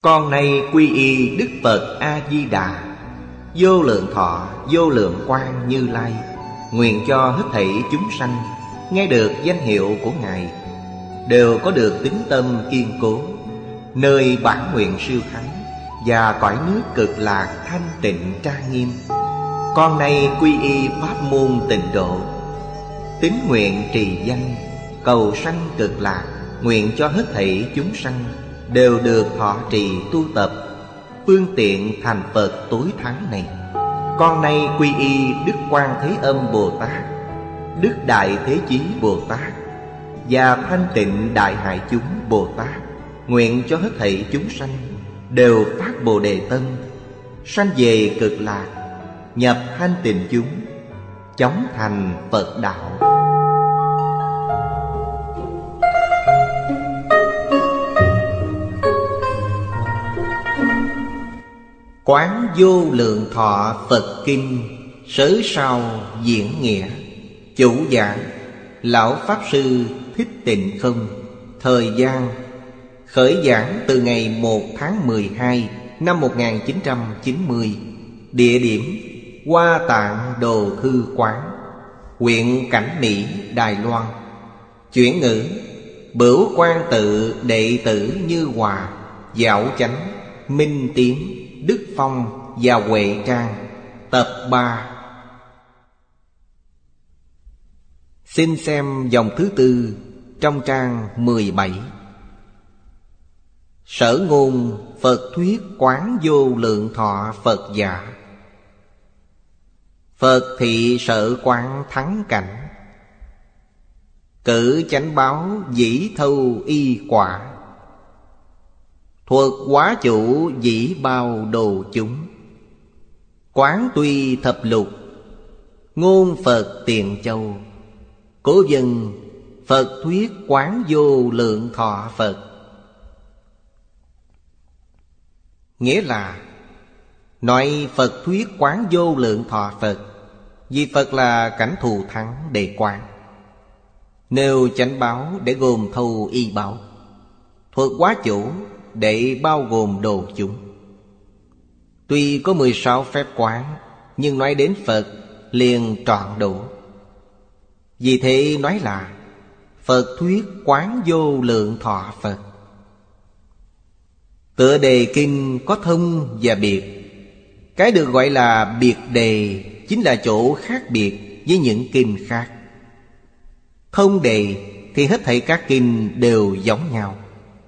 Con nay quy y Đức Phật A-di-đà, vô lượng thọ vô lượng quang Như Lai. Nguyện cho hết thảy chúng sanh nghe được danh hiệu của Ngài đều có được tín tâm kiên cố, nơi bản nguyện siêu thắng và cõi nước cực lạc thanh tịnh trang nghiêm. Con nay quy y pháp môn tịnh độ, tín nguyện trì danh cầu sanh cực lạc. Nguyện cho hết thảy chúng sanh đều được thọ trì tu tập phương tiện thành Phật tối thắng này. Con nay quy y Đức Quan Thế Âm Bồ Tát, Đức Đại Thế Chí Bồ Tát và Thanh Tịnh Đại Hải Chúng Bồ Tát. Nguyện cho hết thảy chúng sanh đều phát Bồ Đề tâm, sanh về cực lạc, nhập thanh tịnh chúng, chóng thành Phật đạo. Quán Vô Lượng Thọ Phật Kinh, sớ sao diễn nghĩa. Chủ giảng Lão Pháp Sư Thích Tịnh Không. Thời gian khởi giảng từ ngày 1 tháng 12 năm 1990. Địa điểm Hoa Tạng Đồ Thư Quán, huyện Cảnh Mỹ, Đài Loan. Chuyển ngữ Bửu Quan Tự đệ tử Như Hòa, Dạo Chánh, Minh Tiến, Đức Phong và Huệ Trang. Tập 3. Xin xem dòng thứ tư trong trang 17. Sở ngôn Phật thuyết quán vô lượng thọ Phật giả. Phật thị sở quán thắng cảnh, cử chánh báo dĩ thâu y quả. Thuật hóa chủ dĩ bao đồ chúng, quán tuy thập lục ngôn Phật tiền châu. Cố dân Phật thuyết quán vô lượng thọ Phật. Nghĩa là nói Phật thuyết quán vô lượng thọ Phật, vì Phật là cảnh thù thắng để quán, nêu chánh báo để gồm thâu y báo, thuật hóa chủ để bao gồm đồ chúng. Tuy có 16 phép quán, nhưng nói đến Phật liền trọn đủ. Vì thế nói là Phật thuyết quán vô lượng thọ Phật. Tựa đề kinh có thông và biệt. Cái được gọi là biệt đề chính là chỗ khác biệt với những kinh khác. Thông đề thì hết thảy các kinh đều giống nhau.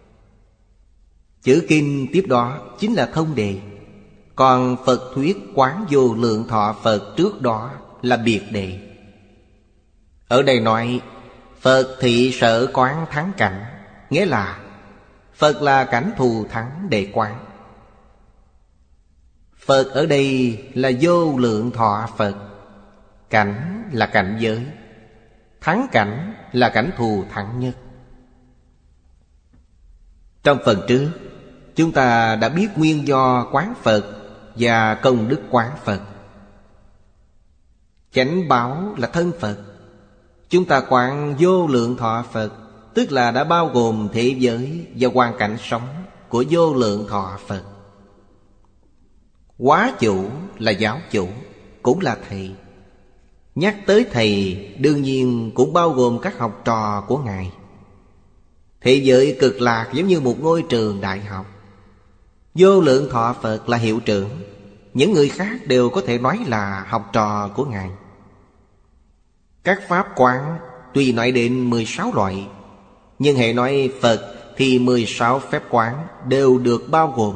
Chữ kinh tiếp đó chính là thông đề. Còn Phật thuyết quán vô lượng thọ Phật trước đó là biệt đề. Ở đây nói Phật thị sở quán thắng cảnh, nghĩa là Phật là cảnh thù thắng để quán. Phật ở đây là vô lượng thọ Phật. Cảnh là cảnh giới, thắng cảnh là cảnh thù thắng nhất. Trong phần trước chúng ta đã biết nguyên do quán Phật và công đức quán Phật. Chánh báo là thân Phật. Chúng ta quán vô lượng thọ Phật, tức là đã bao gồm thế giới và hoàn cảnh sống của vô lượng thọ Phật. Hóa chủ là giáo chủ, cũng là thầy. Nhắc tới thầy đương nhiên cũng bao gồm các học trò của Ngài. Thế giới cực lạc giống như một ngôi trường đại học. Vô lượng thọ Phật là hiệu trưởng, những người khác đều có thể nói là học trò của Ngài. Các pháp quán tuy nói đến 16 loại, nhưng hệ nói Phật thì 16 phép quán đều được bao gồm.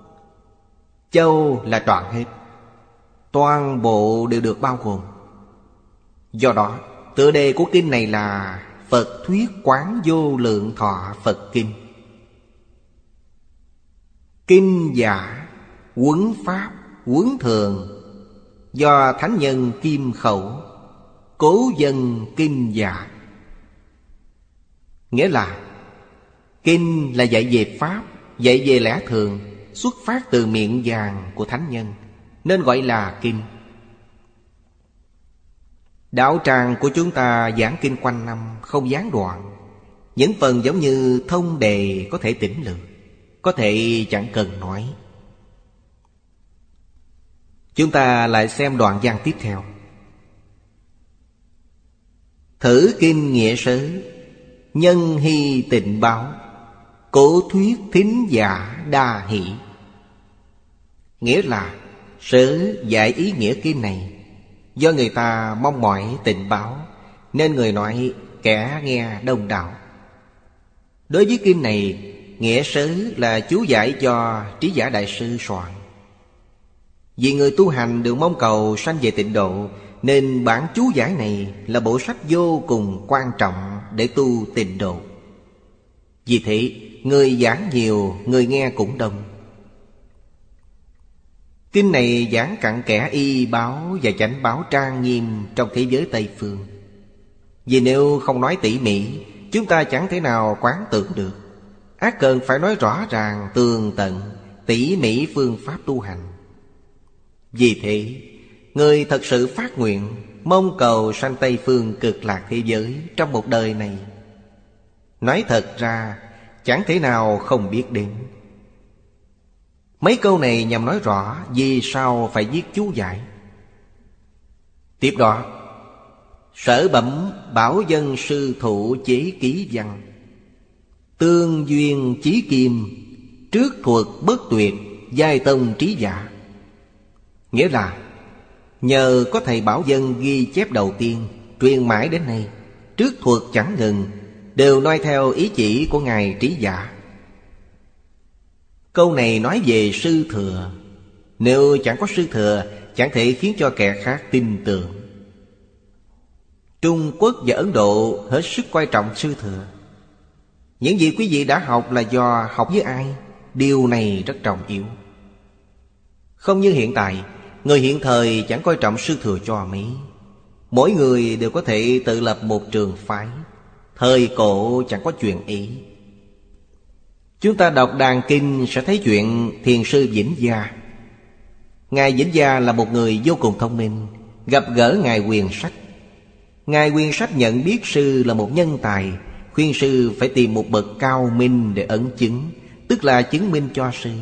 Châu là trọn hết, toàn bộ đều được bao gồm. Do đó tựa đề của kinh này là Phật thuyết quán vô lượng thọ Phật kinh. Kinh giả huấn pháp huấn thường, do thánh nhân Kim Khẩu, cố dân kinh giả. Nghĩa là kinh là dạy về pháp, dạy về lẽ thường, xuất phát từ miệng vàng của thánh nhân, nên gọi là kinh. Đạo tràng của chúng ta giảng kinh quanh năm, không gián đoạn. Những phần giống như thông đề có thể tỉnh lược, có thể chẳng cần nói. Chúng ta lại xem đoạn văn tiếp theo. Thử kinh nghĩa sớ, nhân hy tịnh báo, cổ thuyết thính giả đa hỷ. Nghĩa là sớ giải ý nghĩa kinh này, do người ta mong mỏi tịnh báo, nên người nói kẻ nghe đông đảo. Đối với kinh này, nghĩa sớ là chú giải do Trí Giả Đại Sư soạn. Vì người tu hành đều mong cầu sanh về tịnh độ, nên bản chú giải này là bộ sách vô cùng quan trọng để tu tịnh độ. Vì thế, người giảng nhiều, người nghe cũng đông. Kinh này giảng cặn kẽ y báo và chánh báo trang nghiêm trong thế giới Tây Phương. Vì nếu không nói tỉ mỉ, chúng ta chẳng thể nào quán tưởng được. Ắt cần phải nói rõ ràng, tường tận, tỉ mỉ phương pháp tu hành. Vì thế, người thật sự phát nguyện mong cầu sanh Tây Phương cực lạc thế giới trong một đời này, nói thật ra chẳng thể nào không biết đến. Mấy câu này nhằm nói rõ vì sao phải viết chú giải. Tiếp đó, sở bẩm bảo dân sư thụ chế ký văn, tương duyên chí kim, trước thuật bất tuyệt, giai tông trí giả. Nghĩa là nhờ có thầy bảo dân ghi chép đầu tiên, truyền mãi đến nay, trước thuật chẳng ngừng, đều noi theo ý chỉ của Ngài Trí Giả. Câu này nói về sư thừa. Nếu chẳng có sư thừa, chẳng thể khiến cho kẻ khác tin tưởng. Trung Quốc và Ấn Độ hết sức coi trọng sư thừa. Những gì quý vị đã học là do học với ai? Điều này rất trọng yếu. Không như hiện tại, người hiện thời chẳng coi trọng sư thừa cho mấy. Mỗi người đều có thể tự lập một trường phái. Thời cổ chẳng có chuyện ý. Chúng ta đọc Đàn Kinh sẽ thấy chuyện Thiền sư Vĩnh Gia. Ngài Vĩnh Gia là một người vô cùng thông minh. Gặp gỡ Ngài Quyền Sách. Ngài Quyền Sách nhận biết sư là một nhân tài, khuyên sư phải tìm một bậc cao minh để ấn chứng, tức là chứng minh cho sư.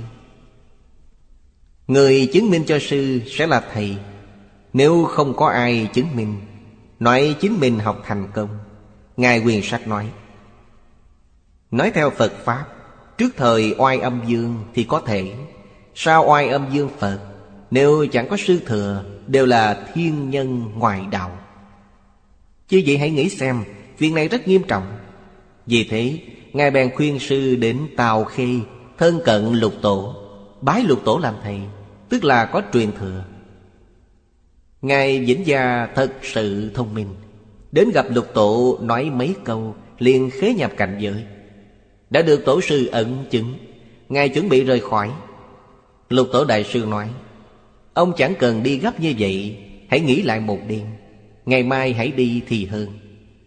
Người chứng minh cho sư sẽ là thầy. Nếu không có ai chứng minh, nói chính mình học thành công. Ngài Quyền Sách nói theo Phật Pháp, trước thời oai âm dương thì có thể, sau oai âm dương Phật, nếu chẳng có sư thừa, đều là thiên nhân ngoại đạo. Chứ vậy hãy nghĩ xem, chuyện này rất nghiêm trọng. Vì thế, Ngài bèn khuyên sư đến Tào Khê, thân cận Lục Tổ, bái Lục Tổ làm thầy, tức là có truyền thừa. Ngài Vĩnh Gia thật sự thông minh, đến gặp Lục Tổ nói mấy câu, liền khế nhập cảnh giới. Đã được Tổ sư ẩn chứng. Ngài chuẩn bị rời khỏi. Lục Tổ Đại Sư nói: ông chẳng cần đi gấp như vậy, hãy nghỉ lại một đêm, ngày mai hãy đi thì hơn.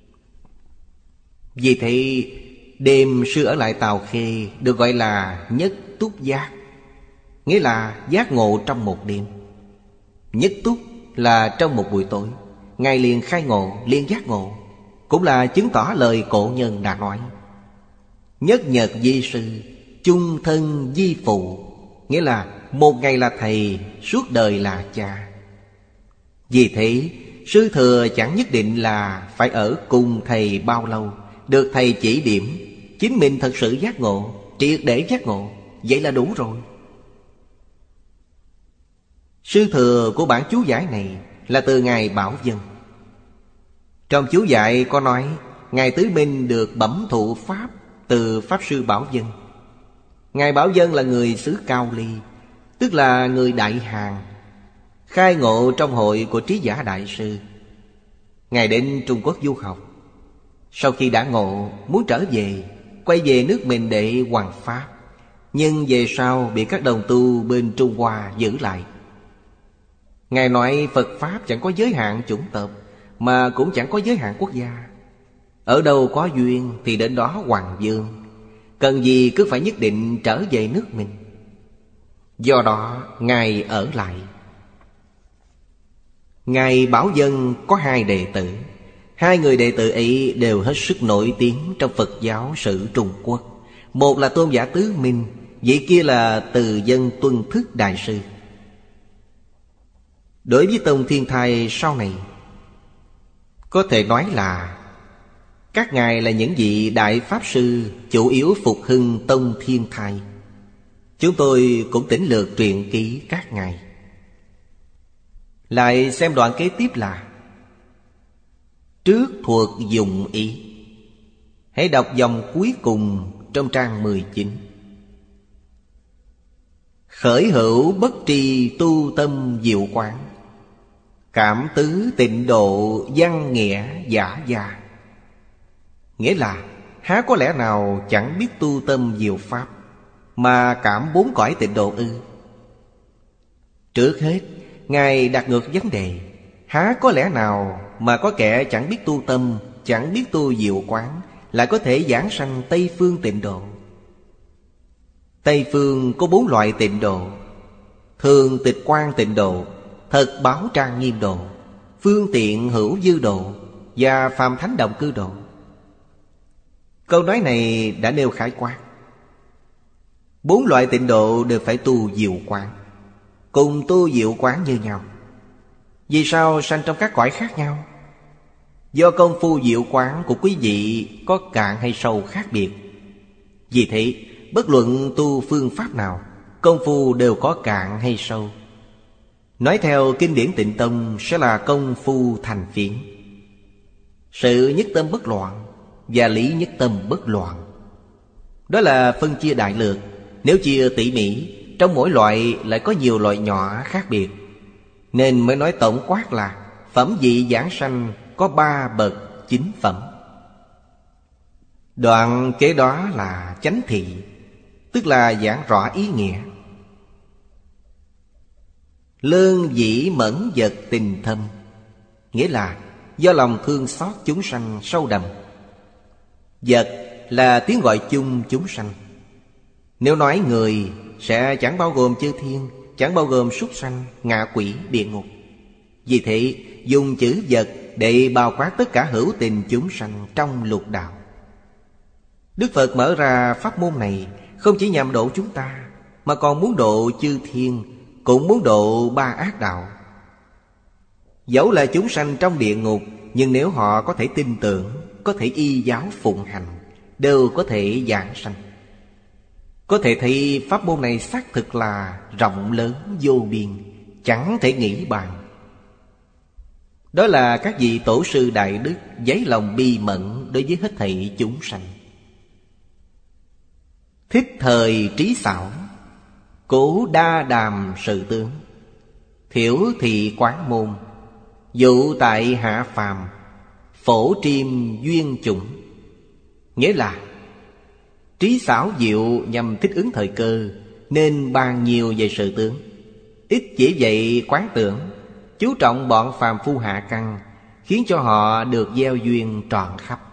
Vì thế đêm sư ở lại Tào Khê được gọi là nhất túc giác, nghĩa là giác ngộ trong một đêm. Nhất túc là trong một buổi tối, Ngài liền khai ngộ, liền giác ngộ, cũng là chứng tỏ lời cổ nhân đã nói: nhất nhật di sư, chung thân di phụ, nghĩa là một ngày là thầy, suốt đời là cha. Vì thế sư thừa chẳng nhất định là phải ở cùng thầy bao lâu, được thầy chỉ điểm, chính mình thật sự giác ngộ, triệt để giác ngộ, vậy là đủ rồi. Sư thừa của bản chú giải này là từ Ngài Bảo Dân. Trong chú giải có nói Ngài Tứ Minh được bẩm thụ Pháp từ Pháp Sư Bảo Dân. Ngài Bảo Dân là người xứ Cao Ly, tức là người Đại Hàn, khai ngộ trong hội của Trí Giả Đại Sư. Ngài đến Trung Quốc du học. Sau khi đã ngộ, muốn trở về, quay về nước mình để hoằng Pháp. Nhưng về sau bị các đồng tu bên Trung Hoa giữ lại. Ngài nói Phật Pháp chẳng có giới hạn chủng tộc, mà cũng chẳng có giới hạn quốc gia. Ở đâu có duyên thì đến đó hoằng dương, cần gì cứ phải nhất định trở về nước mình. Do đó Ngài ở lại. Ngài Bảo Dân có hai đệ tử. Hai người đệ tử ấy đều hết sức nổi tiếng trong Phật giáo sử Trung Quốc. Một là Tôn giả Tứ Minh, Vị kia là Từ Dân Tuân Thức Đại Sư. Đối với Tông Thiên Thai sau này, có thể nói là các ngài là những vị Đại Pháp Sư chủ yếu phục hưng Tông Thiên Thai. Chúng tôi cũng tĩnh lược truyện ký các ngài. Lại xem đoạn kế tiếp là Trước thuật dụng ý. Hãy đọc dòng cuối cùng trong trang 19. Khởi hữu bất tri tu tâm diệu quán, cảm tứ tịnh độ văn nghĩa giả gia. Nghĩa là há có lẽ nào chẳng biết tu tâm diệu pháp mà cảm bốn cõi tịnh độ ư? Trước hết, ngài đặt ngược vấn đề: há có lẽ nào mà có kẻ chẳng biết tu tâm, chẳng biết tu diệu quán, lại có thể giảng sanh Tây Phương tịnh độ? Tây Phương có 4 loại tịnh độ: thường tịch quan tịnh độ, thật báo trang nghiêm độ, phương tiện hữu dư độ và phàm thánh động cư độ. Câu nói này đã nêu khái quát. 4 loại tịnh độ đều phải tu diệu quán, cùng tu diệu quán như nhau. Vì sao sanh trong các cõi khác nhau? Do công phu diệu quán của quý vị có cạn hay sâu khác biệt. Vì thế, bất luận tu phương pháp nào, công phu đều có cạn hay sâu. Nói theo kinh điển Tịnh Tông sẽ là công phu thành phiến. Sự nhất tâm bất loạn và lý nhất tâm bất loạn, đó là phân chia đại lược. Nếu chia tỉ mỉ, trong mỗi loại lại có nhiều loại nhỏ khác biệt, nên mới nói tổng quát là phẩm vị giảng sanh có 3 bậc 9 phẩm. Đoạn kế đó là chánh thị, tức là giảng rõ ý nghĩa. Lương dĩ mẫn vật tình thâm, nghĩa là do lòng thương xót chúng sanh sâu đậm. Vật là tiếng gọi chung chúng sanh. Nếu nói người sẽ chẳng bao gồm chư thiên, chẳng bao gồm súc sanh, ngạ quỷ, địa ngục. Vì thế dùng chữ vật để bao quát tất cả hữu tình chúng sanh trong lục đạo. Đức Phật mở ra pháp môn này không chỉ nhằm độ chúng ta, mà còn muốn độ chư thiên, cũng muốn độ 3 ác đạo. Dẫu là chúng sanh trong địa ngục, nhưng nếu họ có thể tin tưởng, có thể y giáo phụng hành, đều có thể giảng sanh. Có thể thấy pháp môn này xác thực là rộng lớn vô biên, chẳng thể nghĩ bàn. Đó là các vị tổ sư đại đức dấy lòng bi mẫn đối với hết thảy chúng sanh. Thích thời trí xảo, cố đa đàm sự tướng, thiểu thị quán môn, dụ tại hạ phàm, phổ triêm duyên chủng. Nghĩa là trí xảo diệu nhằm thích ứng thời cơ, nên bàn nhiều về sự tướng, ít chỉ dạy quán tưởng, chú trọng bọn phàm phu hạ căn, khiến cho họ được gieo duyên tròn khắp.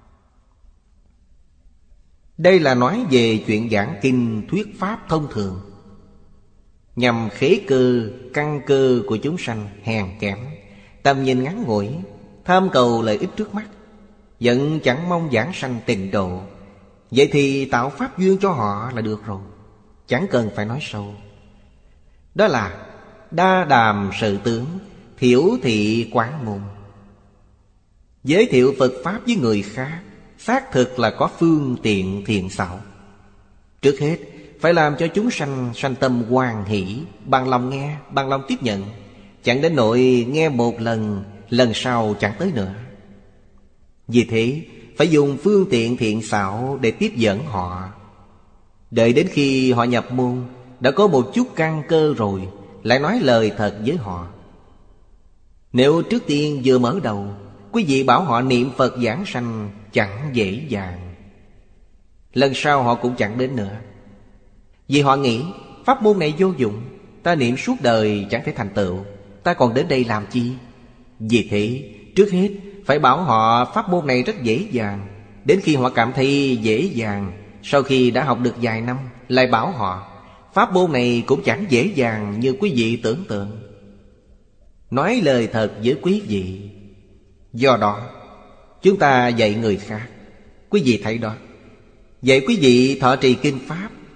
Đây là nói về chuyện giảng kinh thuyết pháp thông thường, nhằm khế cơ, căn cơ của chúng sanh hèn kém, tầm nhìn ngắn ngủi, tham cầu lợi ích trước mắt, vẫn chẳng mong giảng sanh tịnh độ. Vậy thì tạo pháp duyên cho họ là được rồi, chẳng cần phải nói sâu. Đó là đa đàm sự tướng, thiểu thị quán môn. Giới thiệu Phật Pháp với người khác xác thực là có phương tiện thiện xảo. Trước hết phải làm cho chúng sanh sanh tâm hoan hỷ, bằng lòng nghe, bằng lòng tiếp nhận, chẳng đến nỗi nghe một lần, lần sau chẳng tới nữa. Vì thế phải dùng phương tiện thiện xảo để tiếp dẫn họ. Đợi đến khi họ nhập môn, đã có một chút căn cơ rồi, lại nói lời thật với họ. Nếu trước tiên vừa mở đầu, quý vị bảo họ niệm Phật giảng sanh chẳng dễ dàng, lần sau họ cũng chẳng đến nữa. Vì họ nghĩ pháp môn này vô dụng, ta niệm suốt đời chẳng thể thành tựu, ta còn đến đây làm chi? Vì thế trước hết phải bảo họ pháp môn này rất dễ dàng. Đến khi họ cảm thấy dễ dàng, sau khi đã học được vài năm, lại bảo họ pháp môn này cũng chẳng dễ dàng như quý vị tưởng tượng. Nói lời thật với quý vị. Do đó chúng ta dạy người khác, quý vị thấy đó, dạy quý vị thọ trì kinh pháp,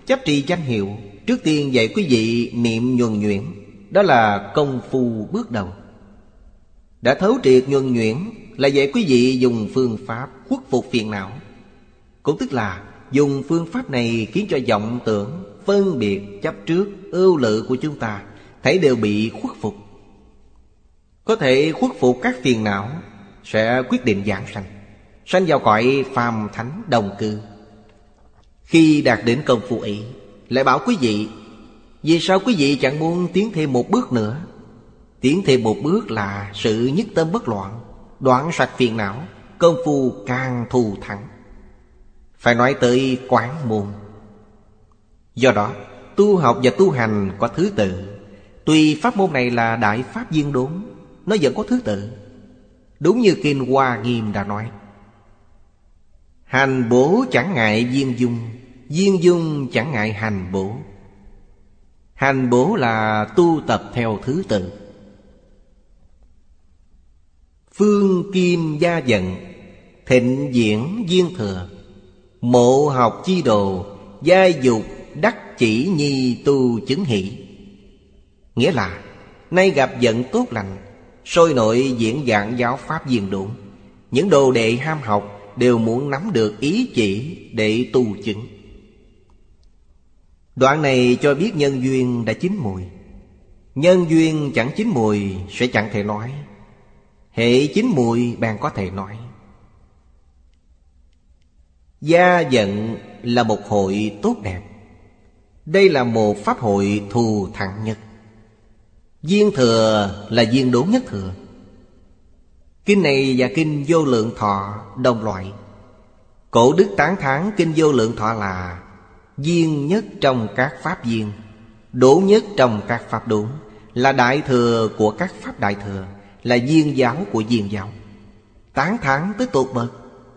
Chấp trì danh hiệu, trước tiên dạy quý vị niệm nhuần nhuyễn. Đó là công phu bước đầu. Đã thấu triệt nhuần nhuyễn là dạy quý vị dùng phương pháp khuất phục phiền não. Cũng tức là dùng phương pháp này khiến cho vọng tưởng, phân biệt, chấp trước, ưu lự của chúng ta thấy đều bị khuất phục. Có thể khuất phục các phiền não sẽ quyết định giảng sanh, sanh vào cõi phàm thánh đồng cư. Khi đạt đến công phu ấy, lại bảo quý vị, vì sao quý vị chẳng muốn tiến thêm một bước nữa? Tiến thêm một bước là sự nhất tâm bất loạn, đoạn sạch phiền não, công phu càng thù thắng. Phải nói tới quán môn. Do đó, tu học và tu hành có thứ tự. Tuy pháp môn này là đại pháp viên đốn, nó vẫn có thứ tự. Đúng như Kinh Hoa Nghiêm đã nói, hành bổ chẳng ngại viên dung, viên dung chẳng ngại hành bổ. Hành bổ là tu tập theo thứ tự. Phương kim gia vận, thịnh diễn viên thừa. Mộ học chi đồ, gia dục đắc chỉ nhi tu chứng hỷ. Nghĩa là nay gặp vận tốt lành, sôi nổi diễn giảng giáo pháp viên đốn. Những đồ đệ ham học đều muốn nắm được ý chỉ để tu chứng. Đoạn này cho biết nhân duyên đã chín mùi. Nhân duyên chẳng chín mùi sẽ chẳng thể nói. Hệ chín mùi bèn có thể nói. Gia vận là một hội tốt đẹp. Đây là một pháp hội thù thắng nhất. Viên thừa là viên đốn nhất thừa. Kinh này và Kinh Vô Lượng Thọ đồng loại. Cổ đức tán thán Kinh Vô Lượng Thọ là viên nhất trong các pháp viên, đốn nhất trong các pháp đốn, là đại thừa của các pháp đại thừa, là viên giáo của viên giáo. Tán thán tới tột bậc.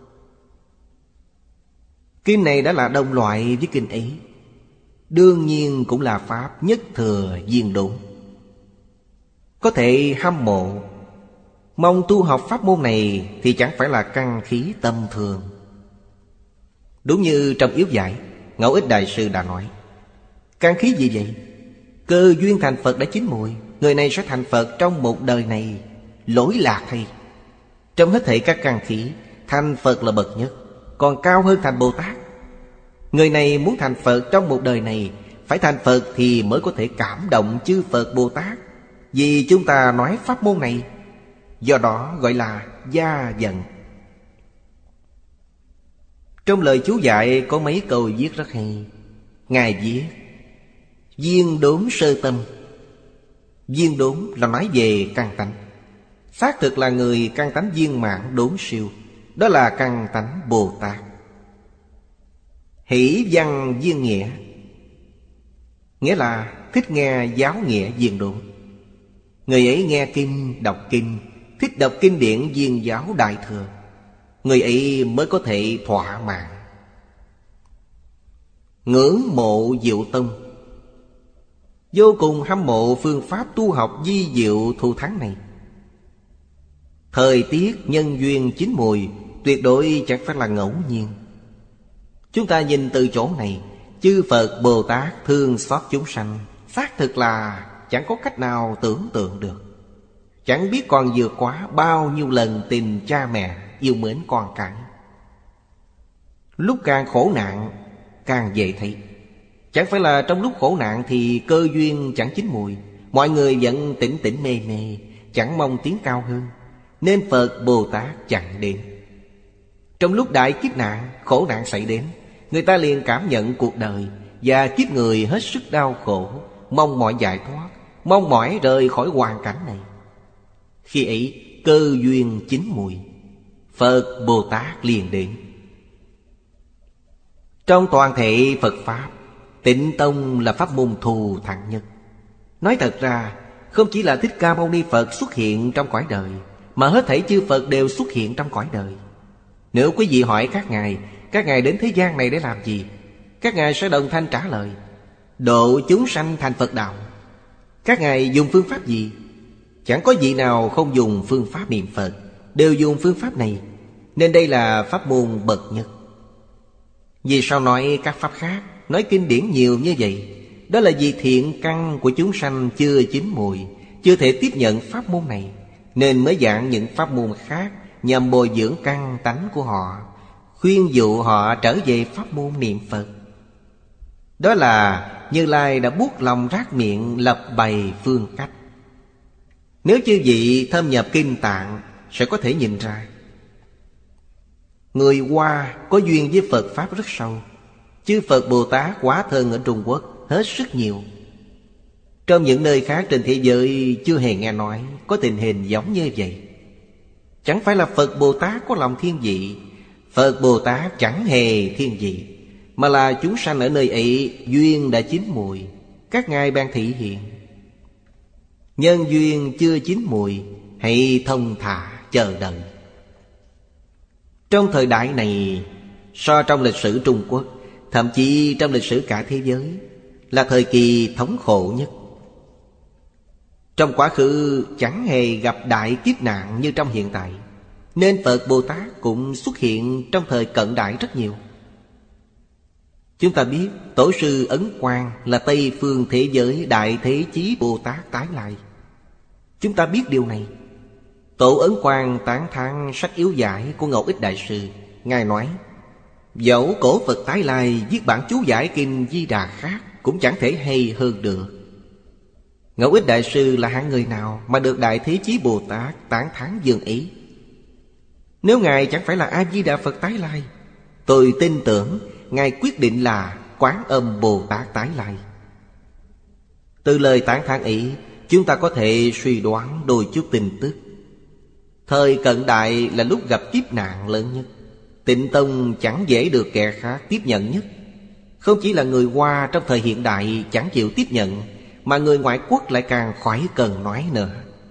Kinh này đã là đồng loại với kinh ấy, đương nhiên cũng là pháp nhất thừa viên đốn. Có thể hâm mộ, mong tu học pháp môn này thì chẳng phải là căn khí tâm thường. Đúng như trong Yếu Giải, Ngẫu Ích Đại Sư đã nói, căn khí gì vậy? Cơ duyên thành Phật đã chín mùi. Người này sẽ thành Phật trong một đời này. Lỗi lạc thay. Trong hết thảy các căn khí, thành Phật là bậc nhất, còn cao hơn thành Bồ Tát. Người này muốn thành Phật trong một đời này, phải thành Phật thì mới có thể cảm động chư Phật Bồ Tát. Vì chúng ta nói pháp môn này, do đó gọi là gia vận. Trong lời chú dạy có mấy câu viết rất hay. Ngài viết viên đốn sơ tâm. Viên đốn là nói về căn tánh. Xác thực là người căn tánh viên mãn đốn siêu. Đó là căn tánh Bồ Tát. Hỷ văn viên nghĩa, nghĩa là thích nghe giáo nghĩa viên đốn. Người ấy nghe kinh, đọc kinh, thích đọc kinh điển viên giáo đại thừa. Người ấy mới có thể thỏa mãn. Ngưỡng mộ Diệu Tông, vô cùng hâm mộ phương pháp tu học vi diệu thù thắng này. Thời tiết nhân duyên chín mùi tuyệt đối chẳng phải là ngẫu nhiên. Chúng ta nhìn từ chỗ này, chư Phật Bồ Tát thương xót chúng sanh, xác thực là chẳng có cách nào tưởng tượng được. Chẳng biết còn vượt quá bao nhiêu lần tình cha mẹ yêu mến con cái. Lúc càng khổ nạn càng dễ thấy. Chẳng phải là trong lúc khổ nạn thì cơ duyên chẳng chín mùi, mọi người vẫn tỉnh tỉnh mê mê, chẳng mong tiến cao hơn, nên Phật Bồ Tát chẳng đến. Trong lúc đại kiếp nạn, khổ nạn xảy đến, người ta liền cảm nhận cuộc đời và kiếp người hết sức đau khổ, mong mỏi giải thoát, mong mỏi rời khỏi hoàn cảnh này. Khi ấy cơ duyên chín mùi, Phật Bồ Tát liền đến. Trong toàn thể Phật Pháp, Tịnh Tông là pháp môn thù thắng nhất. Nói thật ra, không chỉ là Thích Ca Mâu Ni Phật xuất hiện trong cõi đời, mà hết thảy chư Phật đều xuất hiện trong cõi đời. Nếu quý vị hỏi các ngài đến thế gian này để làm gì? Các ngài sẽ đồng thanh trả lời: độ chúng sanh thành Phật đạo. Các ngài dùng phương pháp gì? Chẳng có vị nào không dùng phương pháp niệm Phật, đều dùng phương pháp này. Nên đây là pháp môn bậc nhất. Vì sao nói các pháp khác? nói kinh điển nhiều như vậy, đó là vì thiện căn của chúng sanh chưa chín mùi, chưa thể tiếp nhận pháp môn này, nên mới giảng những pháp môn khác nhằm bồi dưỡng căn tánh của họ, khuyên dụ họ trở về pháp môn niệm Phật. Đó là Như Lai đã buốt lòng rát miệng lập bày phương cách. Nếu chư vị thâm nhập kinh tạng sẽ có thể nhìn ra, người Hoa có duyên với Phật Pháp rất sâu. Chư Phật Bồ Tát Hóa Thân ở Trung Quốc hết sức nhiều. Trong những nơi khác trên thế giới chưa hề nghe nói có tình hình giống như vậy. Chẳng phải là Phật Bồ Tát có lòng thiên vị, Phật Bồ Tát chẳng hề thiên vị, mà là chúng sanh ở nơi ấy duyên đã chín mùi, các ngài ban thị hiện. Nhân duyên chưa chín mùi, hãy thông thả chờ đợi. Trong thời đại này, so trong lịch sử Trung Quốc, thậm chí trong lịch sử cả thế giới, là thời kỳ thống khổ nhất. Trong quá khứ chẳng hề gặp đại kiếp nạn như trong hiện tại, nên Phật Bồ Tát cũng xuất hiện trong thời cận đại rất nhiều. Chúng ta biết Tổ sư Ấn Quang là Tây phương thế giới Đại Thế Chí Bồ Tát tái lại. Chúng ta biết điều này. Tổ Ấn Quang tán thán sách yếu giải của Ngẫu Ích Đại Sư. Ngài nói, dẫu cổ Phật tái lai viết bản chú giải kinh Di Đà khác cũng chẳng thể hay hơn được. Ngẫu Ích Đại Sư là hạng người nào mà được Đại Thế Chí Bồ Tát tán thán dương ý? Nếu Ngài chẳng phải là A-di-đà Phật tái lai, tôi tin tưởng Ngài quyết định là Quán Âm Bồ Tát tái lai. Từ lời tán thán ấy, chúng ta có thể suy đoán đôi chút tin tức. Thời cận đại là lúc gặp kiếp nạn lớn nhất. Tịnh Tông chẳng dễ được kẻ khác tiếp nhận nhất. Không chỉ là người Hoa trong thời hiện đại chẳng chịu tiếp nhận, mà người ngoại quốc lại càng khỏi cần nói nữa.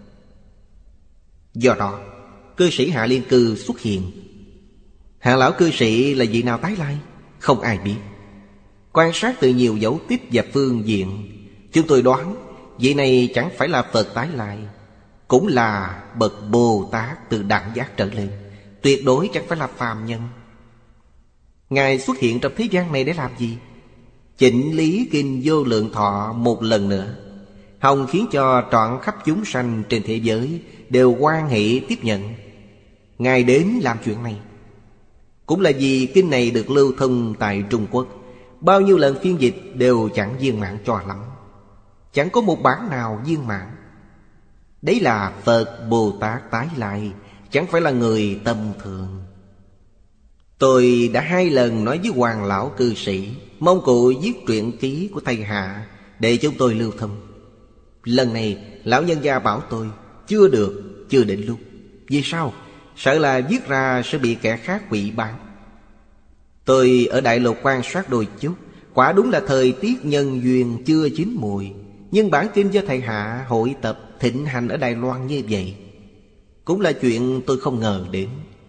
Do đó, cư sĩ Hạ Liên Cư xuất hiện. Hạ lão cư sĩ là vị nào tái lai? Không ai biết. Quan sát từ nhiều dấu tích và phương diện, chúng tôi đoán vị này chẳng phải là Phật tái lai, cũng là bậc Bồ Tát từ đẳng giác trở lên, tuyệt đối chẳng phải là phàm nhân. Ngài xuất hiện trong thế gian này để làm gì? Chỉnh lý kinh Vô Lượng Thọ một lần nữa, hòng khiến cho trọn khắp chúng sanh trên thế giới đều hoan hỷ tiếp nhận. Ngài đến làm chuyện này cũng là vì kinh này được lưu thông tại Trung Quốc. Bao nhiêu lần phiên dịch đều chẳng viên mãn cho lắm, chẳng có một bản nào viên mãn. Đấy là Phật Bồ Tát tái lại, chẳng phải là người tầm thường. Tôi đã 2 lần nói với Hoàng lão cư sĩ, mong cụ viết truyện ký của thầy Hạ để chúng tôi lưu thông. Lần này lão nhân gia bảo tôi chưa được, chưa đến lúc. Vì sao? Sợ là viết ra sẽ bị kẻ khác hủy bán. Tôi ở Đại Lục quan sát đôi chút, quả đúng là thời tiết nhân duyên chưa chín mùi. Nhưng bản kinh do thầy Hạ hội tập thịnh hành ở Đài Loan như vậy, cũng là chuyện tôi không ngờ đến.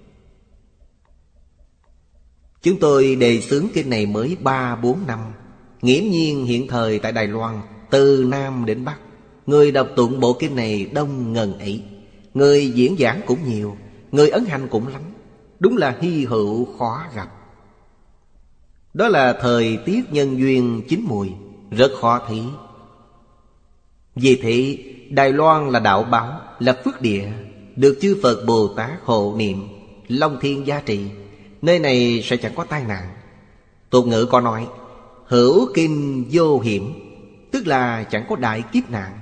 Chúng tôi đề xướng kinh này mới 3-4 năm, nghiễm nhiên hiện thời tại Đài Loan, từ Nam đến Bắc, người đọc tụng bộ kinh này đông ngần ấy. Người diễn giảng cũng nhiều, người ấn hành cũng lắm. Đúng là hy hữu khó gặp. Đó là thời tiết nhân duyên chín mùi, rất khó thấy. Vì thế Đài Loan là đạo báo, là phước địa, được chư Phật Bồ Tát hộ niệm, long thiên gia trì. Nơi này sẽ chẳng có tai nạn. Tục ngữ có nói hữu kinh vô hiểm, tức là chẳng có đại kiếp nạn.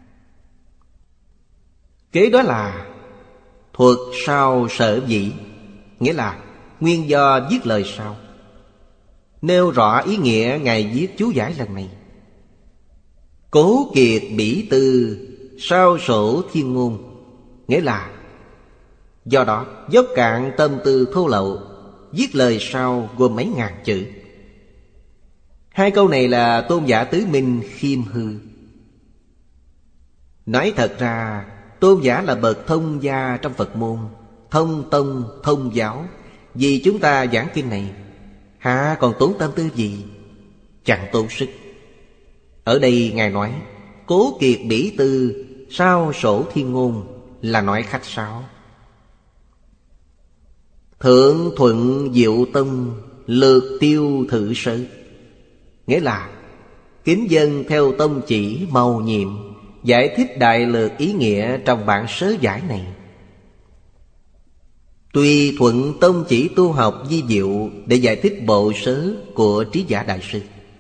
Kế đó là thuật sao sở dĩ, nghĩa là nguyên do viết lời sau. Nêu rõ ý nghĩa Ngài viết chú giải lần này. Cố kiệt bỉ tư, sao sổ thiên ngôn, nghĩa là do đó dốc cạn tâm tư thô lậu, viết lời sau gồm mấy ngàn chữ. 2 câu này là Tôn giả Tứ Minh khiêm hư. Nói thật ra Tôn giả là bậc thông gia trong Phật môn, thông tông, thông giáo. Vì chúng ta giảng kinh này, hả còn tốn tâm tư gì? Chẳng tốn sức. Ở đây Ngài nói cố kiệt bỉ tư, sao sổ thiên ngôn, là nói khách sáo. Thượng thuận diệu tông, lược tiêu thử sớ. Nghĩa là kính dân theo tông chỉ mầu nhiệm, giải thích đại lược ý nghĩa trong bản sớ giải này. Tùy thuận tông chỉ tu học vi diệu để giải thích bộ sớ của Trí Giả Đại Sư.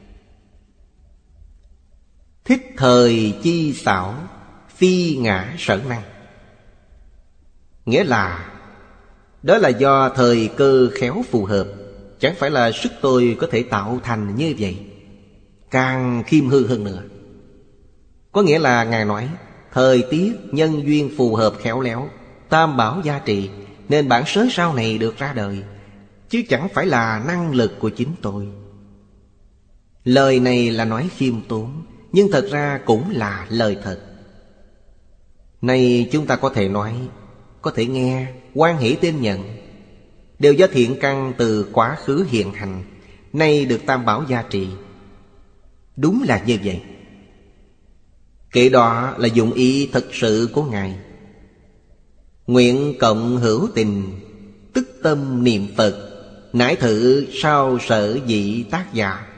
Thích thời chi xảo, phi ngã sở năng. Nghĩa là đó là do thời cơ khéo phù hợp, chẳng phải là sức tôi có thể tạo thành như vậy. Càng khiêm hư hơn nữa. Có nghĩa là Ngài nói thời tiết nhân duyên phù hợp khéo léo, tam bảo gia trì, nên bản sớ sau này được ra đời, chứ chẳng phải là năng lực của chính tôi. Lời này là nói khiêm tốn, nhưng thật ra cũng là lời thật. Này chúng ta có thể nói, có thể nghe, hoan hỷ tin nhận, đều do thiện căn từ quá khứ hiện hành, nay được tam bảo gia trì. Đúng là như vậy. Kể đó là dụng ý thật sự của Ngài. Nguyện cộng hữu tình, tức tâm niệm Phật, nãi thử sao sở dị tác giả.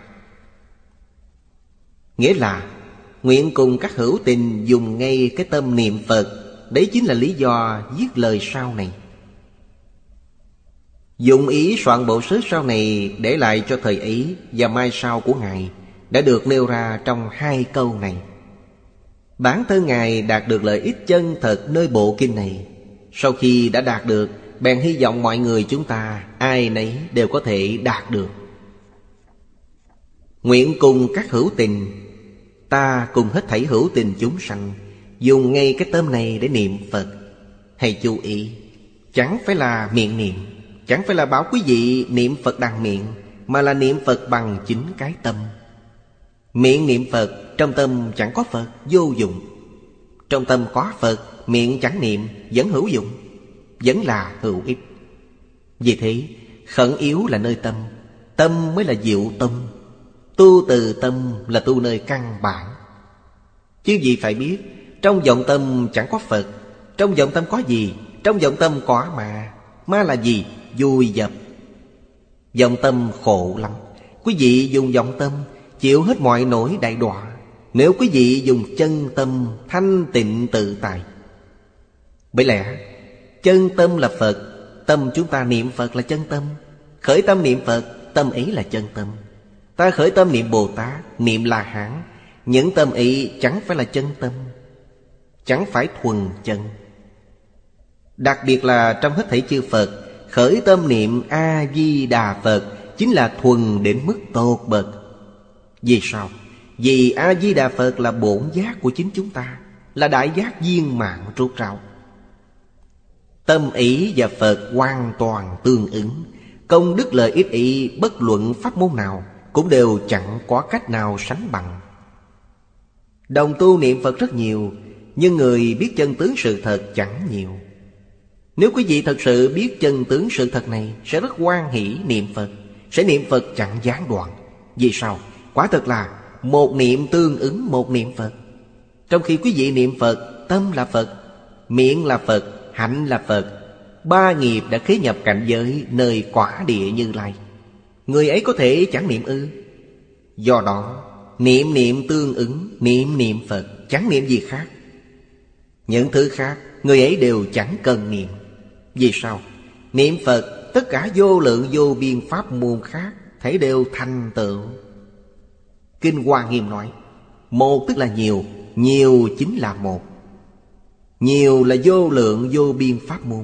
Nghĩa là nguyện cùng các hữu tình dùng ngay cái tâm niệm Phật. Đấy chính là lý do viết lời sau này. Dụng ý soạn bộ sớ sau này để lại cho thời ấy và mai sau của Ngài đã được nêu ra trong 2 câu này. Bản thân Ngài đạt được lợi ích chân thật nơi bộ kinh này. Sau khi đã đạt được, bèn hy vọng mọi người chúng ta ai nấy đều có thể đạt được. Nguyện cùng các hữu tình, ta cùng hết thảy hữu tình chúng sanh, dùng ngay cái tâm này để niệm Phật. Hãy chú ý, chẳng phải là miệng niệm, chẳng phải là bảo quý vị niệm Phật đằng miệng, mà là niệm Phật bằng chính cái tâm. Miệng niệm Phật, trong tâm chẳng có Phật, vô dụng. Trong tâm có Phật, miệng chẳng niệm, vẫn hữu dụng, vẫn là hữu ích. Vì thế, khẩn yếu là nơi tâm, tâm mới là diệu tâm. Tu từ tâm là tu nơi căn bản. Chứ gì phải biết, trong vọng tâm chẳng có Phật. Trong vọng tâm có gì? Trong vọng tâm có ma. Ma là gì? Vui dập. Vọng tâm khổ lắm. Quý vị dùng vọng tâm chịu hết mọi nỗi đại đọa. Nếu quý vị dùng chân tâm thanh tịnh tự tại. Bởi lẽ chân tâm là Phật. Tâm chúng ta niệm Phật là chân tâm. Khởi tâm niệm Phật, tâm ấy là chân tâm. Ta khởi tâm niệm Bồ Tát, niệm La Hán, những tâm ấy chẳng phải là chân tâm, chẳng phải thuần chân. Đặc biệt là trong hết thảy chư Phật, khởi tâm niệm A-di-đà Phật chính là thuần đến mức tột bậc. Vì sao? Vì A-di-đà Phật là bổn giác của chính chúng ta, là đại giác viên mãn rốt ráo. Tâm ý và Phật hoàn toàn tương ứng. Công đức lợi ích ý bất luận pháp môn nào cũng đều chẳng có cách nào sánh bằng. Đồng tu niệm Phật rất nhiều, nhưng người biết chân tướng sự thật chẳng nhiều. Nếu quý vị thật sự biết chân tướng sự thật này, sẽ rất hoan hỷ niệm Phật, sẽ niệm Phật chẳng gián đoạn. Vì sao? Quả thật là một niệm tương ứng một niệm Phật. Trong khi quý vị niệm Phật, tâm là Phật, miệng là Phật, hạnh là Phật, 3 nghiệp đã khế nhập cảnh giới nơi quả địa Như Lai. Người ấy có thể chẳng niệm ư? Do đó niệm niệm tương ứng, niệm niệm Phật, chẳng niệm gì khác. Những thứ khác người ấy đều chẳng cần niệm. Vì sao? Niệm Phật tất cả vô lượng vô biên pháp môn khác thấy đều thành tựu. Kinh Hoa Nghiêm nói, một tức là nhiều, nhiều chính là một. Nhiều là vô lượng vô biên pháp môn.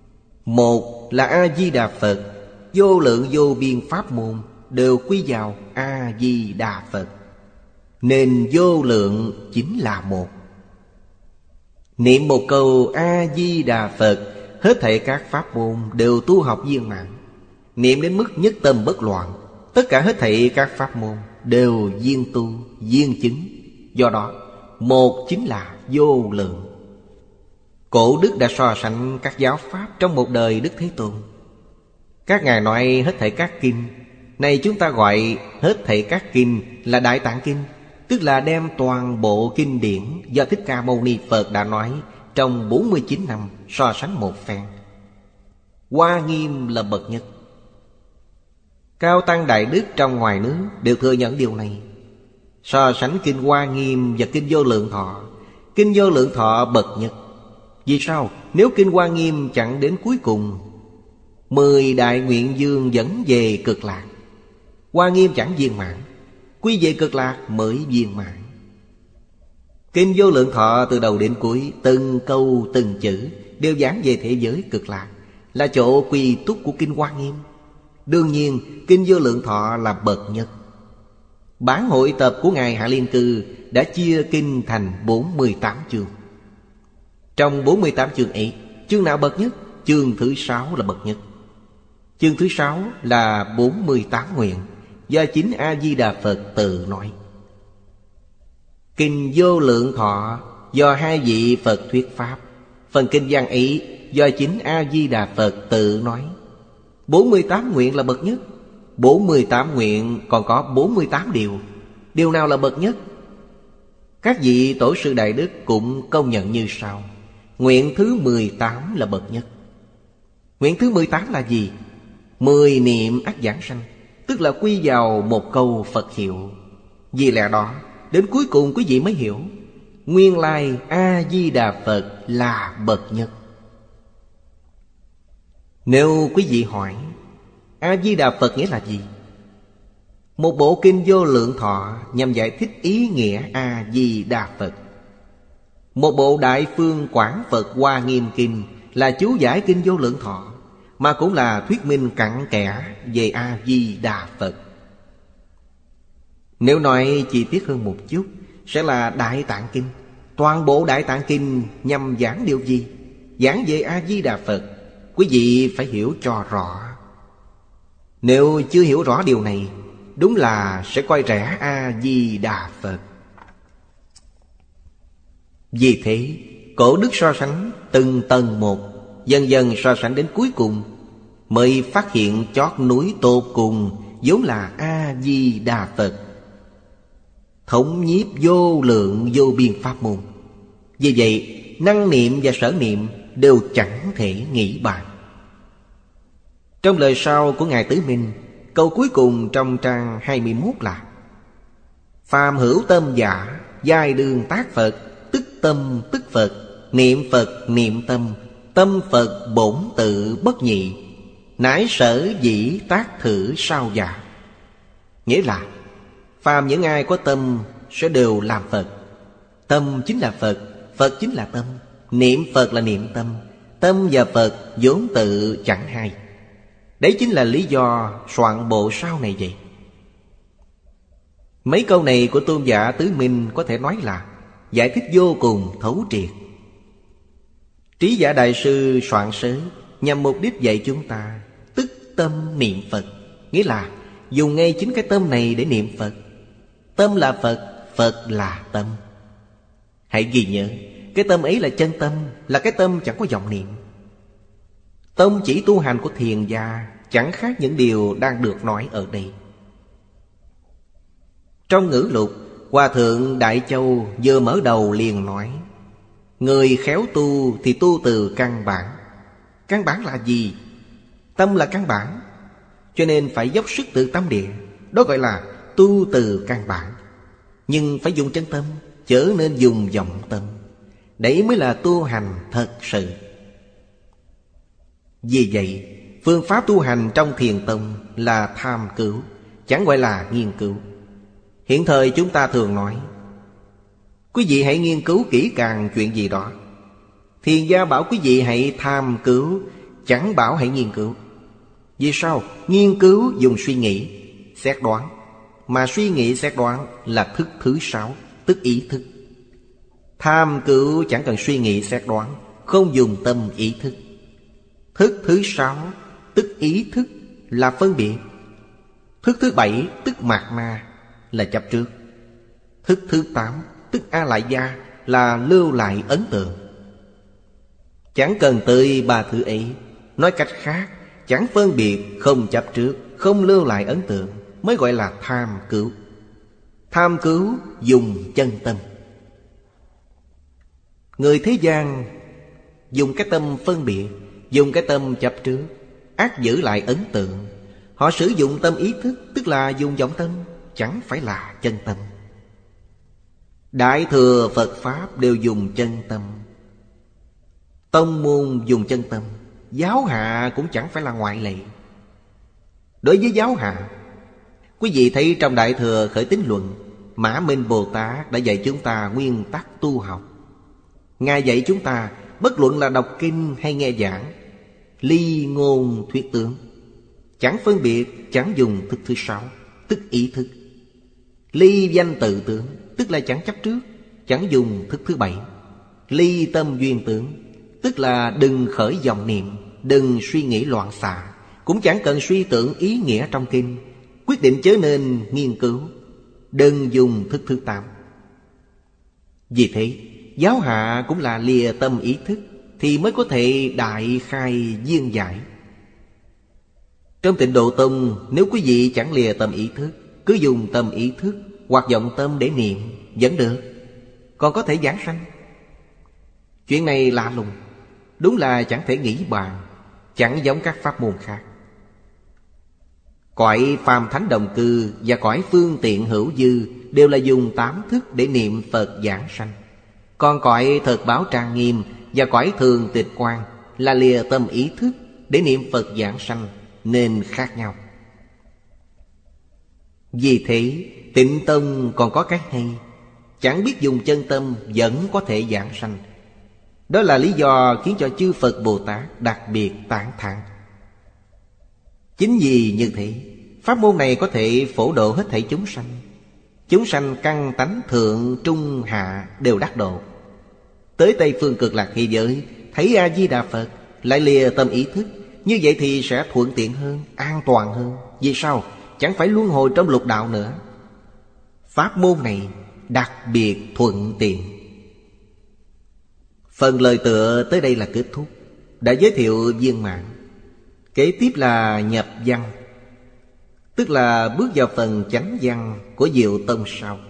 Một là A-di-đà Phật. Vô lượng vô biên pháp môn đều quy vào A-di-đà Phật, nên vô lượng chính là một. Niệm một câu A-di-đà Phật, hết thảy các pháp môn đều tu học viên mãn. Niệm đến mức nhất tâm bất loạn, tất cả hết thảy các pháp môn đều viên tu, viên chứng. Do đó, một chính là vô lượng. Cổ đức đã so sánh các giáo pháp trong một đời Đức Thế Tôn. Các ngài nói hết thảy các kinh, này chúng ta gọi hết thảy các kinh là Đại Tạng Kinh, tức là đem toàn bộ kinh điển do Thích Ca Mâu Ni Phật đã nói trong 49 năm so sánh một phen. Hoa Nghiêm là bậc nhất. Cao tăng đại đức trong ngoài nước đều thừa nhận điều này. So sánh Kinh Hoa Nghiêm và Kinh Vô Lượng Thọ, Kinh Vô Lượng Thọ bậc nhất. Vì sao? Nếu Kinh Hoa Nghiêm chẳng đến cuối cùng, 10 đại nguyện dương dẫn về cực lạc. Hoa Nghiêm chẳng viên mãn, quy về cực lạc mới viên mãn. Kinh Vô Lượng Thọ từ đầu đến cuối, từng câu từng chữ đều giảng về thế giới cực lạc, là chỗ quy túc của Kinh Hoa Nghiêm. Đương nhiên Kinh Vô Lượng Thọ là bậc nhất. Bản hội tập của Ngài Hạ Liên Cư đã chia kinh thành 48 chương. Trong 48 chương ấy, chương nào bậc nhất? Chương thứ 6 là bậc nhất. Chương thứ 6 là 48 nguyện, do chính A-di-đà Phật tự nói. Kinh Vô Lượng Thọ do hai vị Phật thuyết pháp. Phần kinh văn ấy do chính A-di-đà Phật tự nói. 48 nguyện là bậc nhất. 48 nguyện còn có 48 điều. Điều nào là bậc nhất? Các vị tổ sư đại đức cũng công nhận như sau. Nguyện thứ 18 là bậc nhất. Nguyện thứ 18 là gì? 10 niệm ắt giảng sanh, tức là quy vào một câu Phật hiệu. Vì lẽ đó, đến cuối cùng quý vị mới hiểu, nguyên lai A-di-đà Phật là bậc nhất. Nếu quý vị hỏi A-di-đà Phật nghĩa là gì? Một bộ Kinh Vô Lượng Thọ nhằm giải thích ý nghĩa A-di-đà Phật. Một bộ Đại Phương Quảng Phật Hoa Nghiêm Kinh là chú giải Kinh Vô Lượng Thọ, mà cũng là thuyết minh cặn kẽ về A-di-đà Phật. Nếu nói chi tiết hơn một chút, sẽ là Đại Tạng Kinh. Toàn bộ Đại Tạng Kinh nhằm giảng điều gì? Giảng về A-di-đà Phật. Quý vị phải hiểu cho rõ. Nếu chưa hiểu rõ điều này, đúng là sẽ coi rẻ A-di-đà Phật. Vì thế, cổ đức so sánh từng tầng một, dần dần so sánh đến cuối cùng, mới phát hiện chót núi tột cùng vốn là A-di-đà Phật. Thống nhiếp vô lượng vô biên pháp môn. Vì vậy, năng niệm và sở niệm đều chẳng thể nghĩ bàn. Trong lời sau của Ngài Tứ Minh, câu cuối cùng trong trang 21 là: phàm hữu tâm giả, giai đường tác Phật, tức tâm tức Phật, Phật niệm tâm, tâm Phật bổn tự bất nhị, nãi sở dĩ tác thử sao giả. Nghĩa là phàm những ai có tâm sẽ đều làm Phật. Tâm chính là Phật, Phật chính là tâm. Niệm Phật là niệm tâm, tâm và Phật vốn tự chẳng hai. Đấy chính là lý do soạn bộ sau này vậy. Mấy câu này của tôn giả Tứ Minh có thể nói là giải thích vô cùng thấu triệt. Trí giả đại sư soạn sớ nhằm mục đích dạy chúng ta tức tâm niệm Phật. Nghĩa là dùng ngay chính cái tâm này để niệm Phật. Tâm là Phật, Phật là tâm. Hãy ghi nhớ, cái tâm ấy là chân tâm, là cái tâm chẳng có vọng niệm. Tâm chỉ tu hành của thiền gia chẳng khác những điều đang được nói ở đây. Trong ngữ lục, Hòa Thượng Đại Châu vừa mở đầu liền nói: người khéo tu thì tu từ căn bản. Căn bản là gì? Tâm là căn bản, cho nên phải dốc sức từ tâm địa. Đó gọi là tu từ căn bản. Nhưng phải dùng chân tâm, chớ nên dùng vọng tâm. Đấy mới là tu hành thật sự. Vì vậy, phương pháp tu hành trong thiền tông là tham cứu, chẳng gọi là nghiên cứu. Hiện thời chúng ta thường nói: quý vị hãy nghiên cứu kỹ càng chuyện gì đó. Thiền gia bảo quý vị hãy tham cứu, chẳng bảo hãy nghiên cứu. Vì sao? Nghiên cứu dùng suy nghĩ, xét đoán. Mà suy nghĩ xét đoán là thức thứ 6, tức ý thức. Tham cứu chẳng cần suy nghĩ xét đoán, không dùng tâm ý thức. Thức thứ 6, tức ý thức, là phân biệt. Thức thứ 7, tức mạt na, là chấp trước. Thức thứ 8, tức a lại gia, là lưu lại ấn tượng. Chẳng cần tới ba thứ ấy. Nói cách khác, chẳng phân biệt, không chấp trước, không lưu lại ấn tượng, mới gọi là tham cứu. Tham cứu dùng chân tâm. Người thế gian dùng cái tâm phân biệt, dùng cái tâm chấp trước, ác giữ lại ấn tượng. Họ sử dụng tâm ý thức, tức là dùng vọng tâm, chẳng phải là chân tâm. Đại thừa Phật Pháp đều dùng chân tâm. Tông môn dùng chân tâm, giáo hạ cũng chẳng phải là ngoại lệ. Đối với giáo hạ, quý vị thấy trong Đại Thừa Khởi Tín Luận, Mã Minh Bồ Tát đã dạy chúng ta nguyên tắc tu học. Ngài dạy chúng ta bất luận là đọc kinh hay nghe giảng, ly ngôn thuyết tướng, chẳng phân biệt, chẳng dùng thức thứ 6, tức ý thức. Ly danh tự tướng, tức là chẳng chấp trước, chẳng dùng thức thứ 7. Ly tâm duyên tướng, tức là đừng khởi vọng niệm, đừng suy nghĩ loạn xạ, cũng chẳng cần suy tưởng ý nghĩa trong kinh, quyết định chớ nên nghiên cứu, đừng dùng thức thứ 8. Vì thế, giáo hạ cũng là lìa tâm ý thức, thì mới có thể đại khai viên giải. Trong Tịnh Độ Tông, nếu quý vị chẳng lìa tâm ý thức, cứ dùng tâm ý thức hoặc vọng tâm để niệm vẫn được, còn có thể giảng sanh. Chuyện này lạ lùng, đúng là chẳng thể nghĩ bàn, chẳng giống các pháp môn khác. Cõi phàm thánh đồng cư và cõi phương tiện hữu dư đều là dùng 8 thức để niệm Phật giảng sanh. Còn cõi thật báo trang nghiêm và cõi thường tịch quan là lìa tâm ý thức để niệm Phật giảng sanh, nên khác nhau. Vì thế, Tịnh Tông còn có cái hay, chẳng biết dùng chân tâm vẫn có thể giảng sanh. Đó là lý do khiến cho chư Phật Bồ Tát đặc biệt tán thán. Chính vì như thế, pháp môn này có thể phổ độ hết thảy chúng sanh. Chúng sanh căn tánh thượng trung hạ đều đắc độ. Tới Tây Phương Cực Lạc thế giới, thấy A-di-đà Phật lại lìa tâm ý thức, như vậy thì sẽ thuận tiện hơn, an toàn hơn. Vì sao? Chẳng phải luân hồi trong lục đạo nữa. Pháp môn này đặc biệt thuận tiện. Phần lời tựa tới đây là kết thúc, đã giới thiệu viên mãn. Kế tiếp là nhập văn, tức là bước vào phần chánh văn của Diệu Tông sau.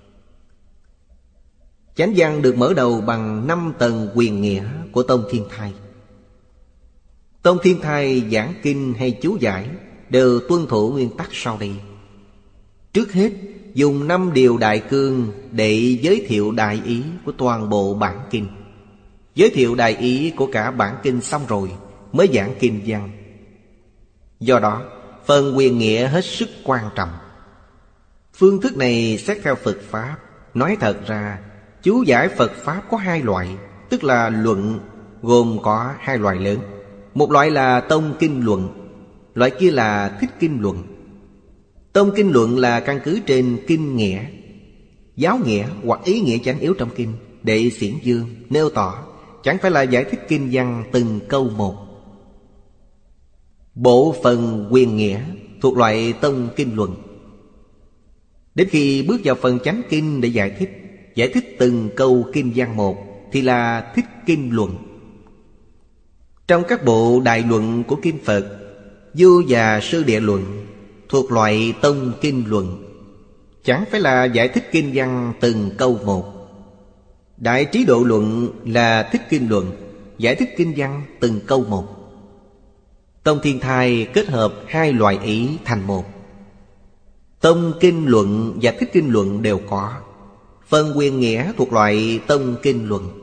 Chánh văn được mở đầu bằng 5 tầng quyền nghĩa của Tông Thiên Thai. Tông Thiên Thai giảng kinh hay chú giải đều tuân thủ nguyên tắc sau đây. Trước hết, dùng 5 điều đại cương để giới thiệu đại ý của toàn bộ bản kinh. Giới thiệu đại ý của cả bản kinh xong rồi mới giảng kinh văn. Do đó, phần quyền nghĩa hết sức quan trọng. Phương thức này xét theo Phật Pháp, nói thật ra, chú giải Phật Pháp có 2 loại, tức là luận, gồm có 2 loại lớn. Một loại là tông kinh luận, loại kia là thích kinh luận. Tông kinh luận là căn cứ trên kinh nghĩa, giáo nghĩa hoặc ý nghĩa chánh yếu trong kinh để xiển dương, nêu tỏ, chẳng phải là giải thích kinh văn từng câu một. Bộ phận quyền nghĩa thuộc loại tông kinh luận. Đến khi bước vào phần chánh kinh để giải thích từng câu kinh văn một thì là thích kinh luận. Trong các bộ đại luận của kinh Phật, Vô và Sư Địa luận thuộc loại tông kinh luận, chẳng phải là giải thích kinh văn từng câu một. Đại Trí Độ luận là thích kinh luận, giải thích kinh văn từng câu một. Tông Thiên Thai kết hợp 2 loại ý thành một. Tông kinh luận và thích kinh luận đều có. Phần quyền nghĩa thuộc loại tông kinh luận.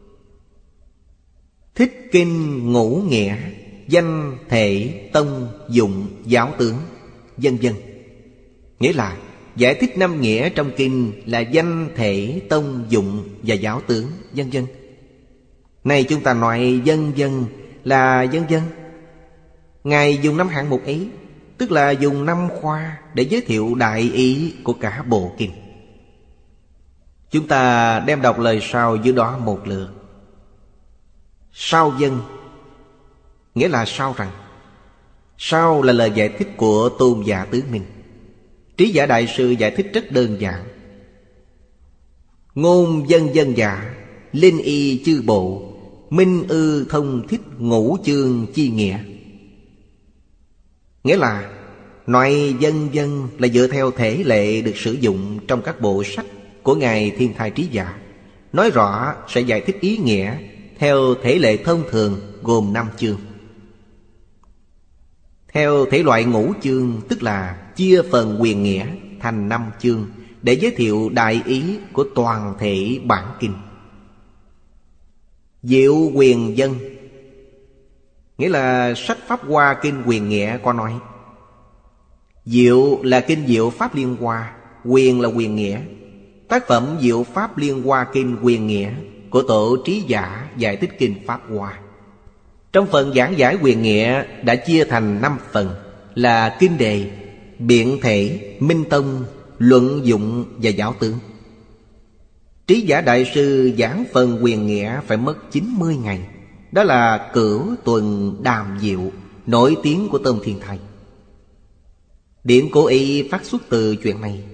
Thích kinh ngũ nghĩa, danh thể tông dụng giáo tướng, vân vân. Nghĩa là giải thích 5 nghĩa trong kinh là danh thể tông dụng và giáo tướng, vân vân. Này chúng ta nói vân vân là vân vân. Ngài dùng 5 hạng mục ý, tức là dùng 5 khoa để giới thiệu đại ý của cả bộ kinh. Chúng ta đem đọc lời sau dưới đó một lượt. Sau vân, nghĩa là sau rằng. Sau là lời giải thích của Tôn giả Tứ Minh. Trí Giả Đại Sư giải thích rất đơn giản. Ngôn dân dân giả, linh y chư bộ, minh ư thông thích ngũ chương chi nghĩa. Nghĩa là nói dân dân là dựa theo thể lệ được sử dụng trong các bộ sách của Ngài Thiên Thai Trí Giả. Nói rõ sẽ giải thích ý nghĩa theo thể lệ thông thường gồm 5 chương. Theo thể loại ngũ chương, tức là chia phần quyền nghĩa thành 5 chương để giới thiệu đại ý của toàn thể bản kinh. Diệu Quyền Dân, nghĩa là sách Pháp Hoa Kinh Quyền Nghĩa có nói. Diệu là kinh Diệu Pháp Liên Hoa, Quyền là quyền nghĩa. Tác phẩm Diệu Pháp Liên Hoa Kinh Quyền Nghĩa của Tổ Trí Giả giải thích kinh Pháp Hoa. Trong phần giảng giải quyền nghĩa đã chia thành 5 phần là kinh đề, biện thể, minh tông, luận dụng và giáo tướng. Trí Giả Đại Sư giảng phần quyền nghĩa phải mất 90 ngày. Đó là Cửu Tuần Đàm Diệu, nổi tiếng của Tôn Thiên Thầy. Điển cố ý phát xuất từ chuyện này.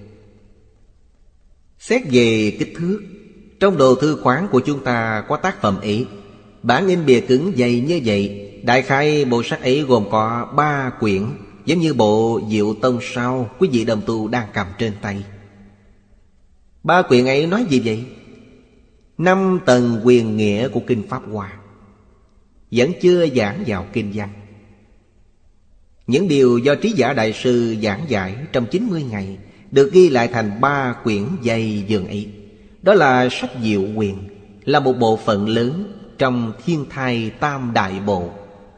Xét về kích thước, trong đồ thư khoáng của chúng ta có tác phẩm ấy. Bản in bìa cứng dày như vậy. Đại khái bộ sách ấy gồm có 3 quyển, giống như bộ Diệu Tông Sao quý vị đồng tu đang cầm trên tay. 3 quyển ấy nói gì vậy? 5 tầng quyền nghĩa của kinh Pháp Hoa, vẫn chưa giảng vào kinh văn. Những điều do Trí Giả Đại Sư giảng giải trong 90 ngày được ghi lại thành 3 quyển dày dường ấy. Đó là sách Diệu Quyền, là một bộ phận lớn trong Thiên Thai Tam Đại Bộ.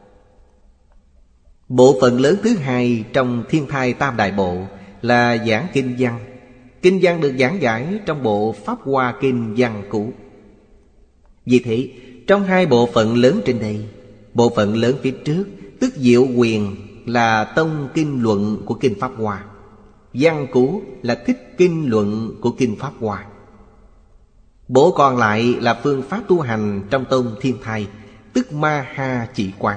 Bộ phận lớn thứ hai trong Thiên Thai Tam Đại Bộ là giảng kinh văn. Kinh văn được giảng giải trong bộ Pháp Hoa Kinh Văn Cũ. Vì thế, trong 2 bộ phận lớn trên đây, bộ phận lớn phía trước, tức Diệu Quyền là tông kinh luận của kinh Pháp Hoa, Văn Cũ là thích kinh luận của kinh Pháp Hoa. Bộ còn lại là phương pháp tu hành trong tông Thiên Thai, tức Ma Ha Chỉ Quán.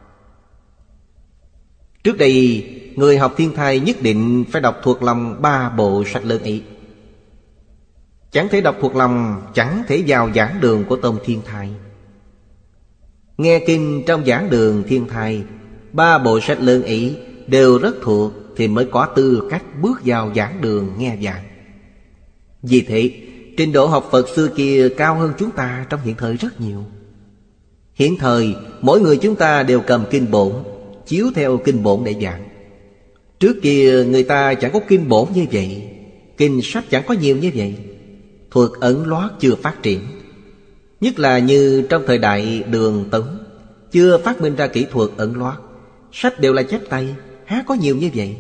Trước đây, người học Thiên Thai nhất định phải đọc thuộc lòng 3 bộ sách lớn ấy. Chẳng thể đọc thuộc lòng, chẳng thể vào giảng đường của tông Thiên Thai. Nghe kinh trong giảng đường Thiên Thai, 3 bộ sách lớn ấy đều rất thuộc thì mới có tư cách bước vào giảng đường nghe giảng. Vì thế, trình độ học Phật xưa kia cao hơn chúng ta trong hiện thời rất nhiều. Hiện thời, mỗi người chúng ta đều cầm kinh bổn, chiếu theo kinh bổn để giảng. Trước kia người ta chẳng có kinh bổn như vậy, kinh sách chẳng có nhiều như vậy. Thuật ẩn loát chưa phát triển. Nhất là như trong thời đại Đường Tống, chưa phát minh ra kỹ thuật ẩn loát. Sách đều là chép tay, há có nhiều như vậy.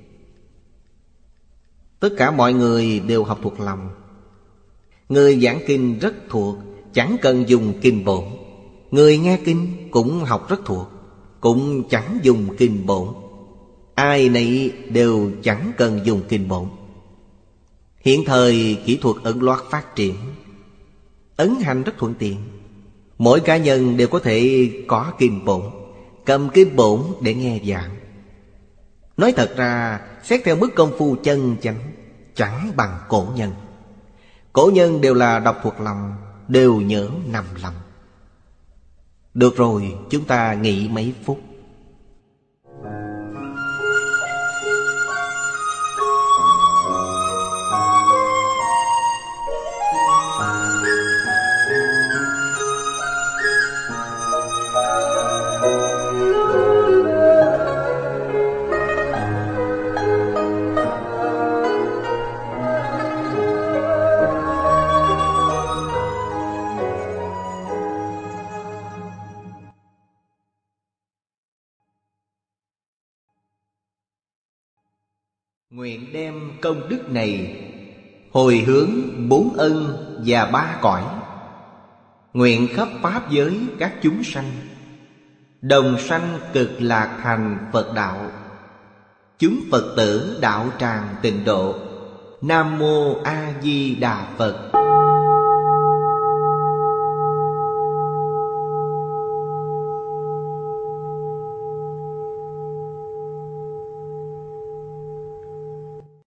Tất cả mọi người đều học thuộc lòng. Người giảng kinh rất thuộc, chẳng cần dùng kinh bổn. Người nghe kinh cũng học rất thuộc, cũng chẳng dùng kinh bổn. Ai nấy đều chẳng cần dùng kinh bổn. Hiện thời kỹ thuật ẩn loát phát triển, ấn hành rất thuận tiện. Mỗi cá nhân đều có thể có kinh bổn, cầm kinh bổn để nghe giảng. Nói thật ra, xét theo mức công phu chân chánh, chẳng bằng cổ nhân. Cổ nhân đều là đọc thuộc lòng, đều nhớ nằm lòng. Được rồi, chúng ta nghỉ mấy phút. Nguyện đem công đức này hồi hướng 4 ân và 3 cõi, nguyện khắp pháp giới các chúng sanh đồng sanh cực lạc thành Phật đạo. Chúng Phật tử đạo tràng tịnh độ. Nam Mô A Di Đà Phật.